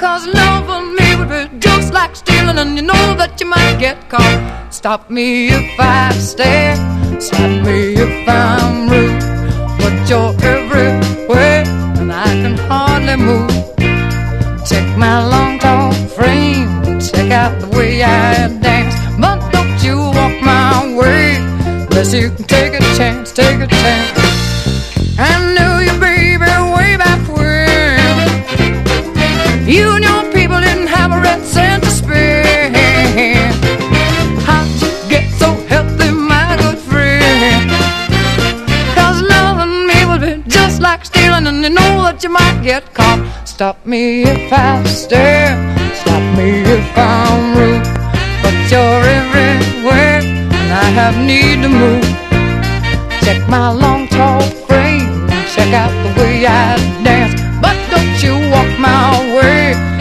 'cause loving me would be just like stealing, and you know that you might get caught. Stop me if I stare, stop me if I'm rude, but you're everywhere and I can hardly move. Check my long tall frame, check out the way I dance, but don't you walk my way unless you can take a chance, take a chance. I knew you, baby, way back when you and your people didn't have a red cent to spend. How'd you get so healthy, my good friend? 'Cause loving me would be just like stealing, and you know that you might get caught. Stop me if I stare, stop me if I'm rude, but you're everywhere and I have need to move. Check my long tall frame, check out the way I